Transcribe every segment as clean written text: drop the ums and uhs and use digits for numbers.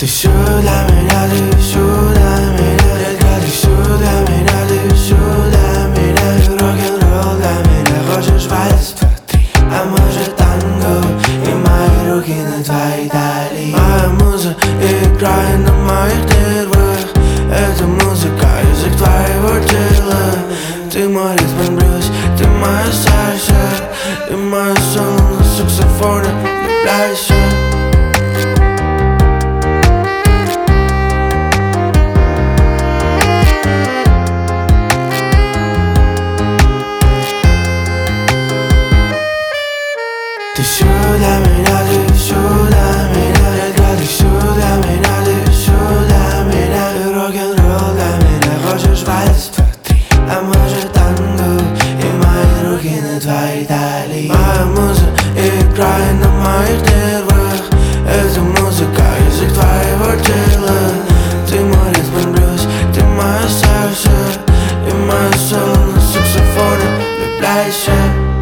Ты всё для меня, ты всё для меня, детка, ты всё для меня, ты всё для меня, и рок-н-ролл для меня. Хочешь вальс, 2, 3, а может танго, и мои руки на твоей талии. Моя муза играет на моих нервах, это музыка, язык твоего тела. Ты мой ритм and блюз, ты моя сальса, ты мое соло на саксофоне, влюбляйся. Ты всё для меня, ты всё для меня, детка, ты всё для меня, ты всё для меня, и рок-н-ролл для меня. Хочешь вальс, 2, 3, а может танго, и мои руки на твоей талии. Моя муза играет на моих нервах, это музыка, язык твоего тела. Ты мой ритм and блюз, ты моя сальса, и мое соло на саксофоне, влюбляйся.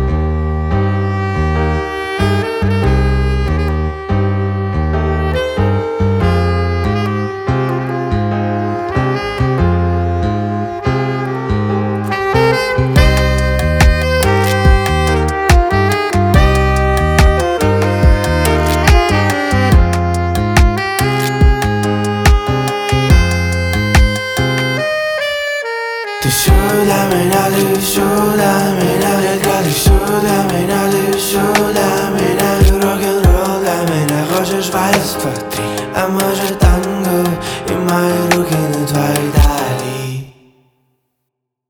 Ты всё для меня, ты всё для меня, детка, ты всё для меня, ты всё для меня, и рок-н-ролл для меня. Хочешь вальс, 2, 3, а может танго, и мои руки на твоей талии.